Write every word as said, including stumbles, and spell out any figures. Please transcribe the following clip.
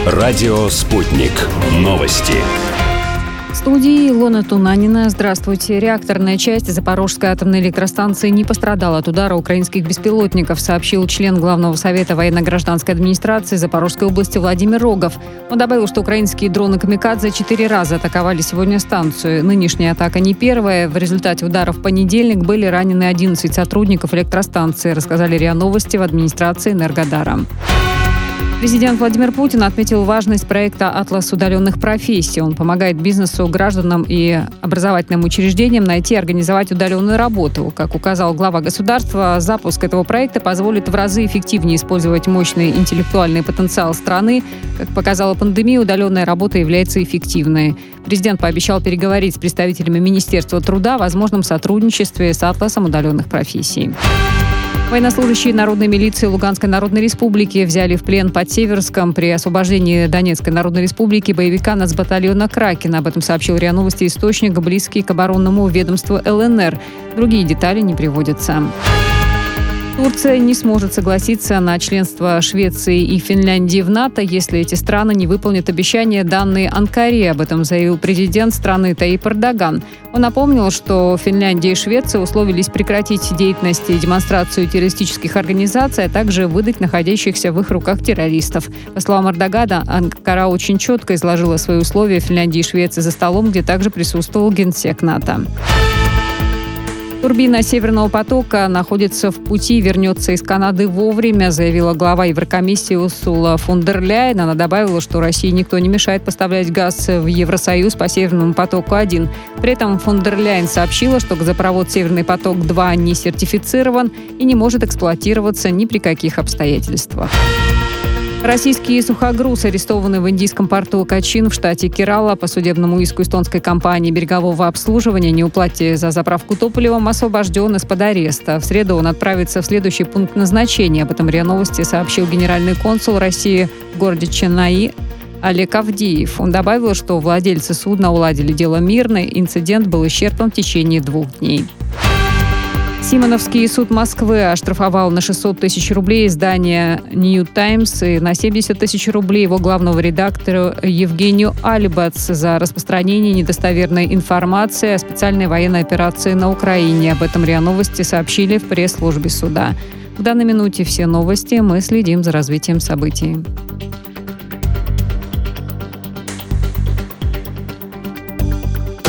Радио «Спутник». Новости. В студии Илона Тунанина. Здравствуйте. Реакторная часть Запорожской атомной электростанции не пострадала от удара украинских беспилотников, сообщил член Главного совета военно-гражданской администрации Запорожской области Владимир Рогов. Он добавил, что украинские дроны «Камикадзе» четыре раза атаковали сегодня станцию. Нынешняя атака не первая. В результате ударов в понедельник были ранены одиннадцать сотрудников электростанции, рассказали РИА Новости в администрации Энергодара. Президент Владимир Путин отметил важность проекта «Атлас удаленных профессий». Он помогает бизнесу, гражданам и образовательным учреждениям найти и организовать удаленную работу. Как указал глава государства, запуск этого проекта позволит в разы эффективнее использовать мощный интеллектуальный потенциал страны. Как показала пандемия, удаленная работа является эффективной. Президент пообещал переговорить с представителями Министерства труда о возможном сотрудничестве с «Атласом удаленных профессий». Военнослужащие Народной милиции Луганской Народной Республики взяли в плен под Северском при освобождении Донецкой Народной Республики боевика нацбатальона «Кракен». Об этом сообщил РИА Новости источник, близкий к оборонному ведомству ЛНР. Другие детали не приводятся. Турция не сможет согласиться на членство Швеции и Финляндии в НАТО, если эти страны не выполнят обещания, данные Анкаре. Об этом заявил президент страны Таyyip Эрдоган. Он напомнил, что Финляндия и Швеция условились прекратить деятельность и демонстрацию террористических организаций, а также выдать находящихся в их руках террористов. По словам Эрдогана, Анкара очень четко изложила свои условия Финляндии и Швеции за столом, где также присутствовал генсек НАТО. Турбина «Северного потока» находится в пути, вернется из Канады вовремя, заявила глава Еврокомиссии Урсула фон дер Ляйен. Она добавила, что России никто не мешает поставлять газ в Евросоюз по «Северному потоку-один». При этом фон дер Ляйен сообщила, что газопровод «Северный поток-два» не сертифицирован и не может эксплуатироваться ни при каких обстоятельствах. Российский сухогруз, арестованный в индийском порту Кочин в штате Керала по судебному иску эстонской компании берегового обслуживания неуплате за заправку топливом, освобожден из-под ареста. В среду он отправится в следующий пункт назначения. Об этом РИА Новости сообщил генеральный консул России в городе Ченнаи Олег Авдеев. Он добавил, что владельцы судна уладили дело мирно, инцидент был исчерпан в течение двух дней. Симоновский суд Москвы оштрафовал на шестьсот тысяч рублей издание «Нью Таймс» и на семьдесят тысяч рублей его главного редактора Евгению Альбац за распространение недостоверной информации о специальной военной операции на Украине. Об этом РИА Новости сообщили в пресс-службе суда. В данной минуте все новости. Мы следим за развитием событий.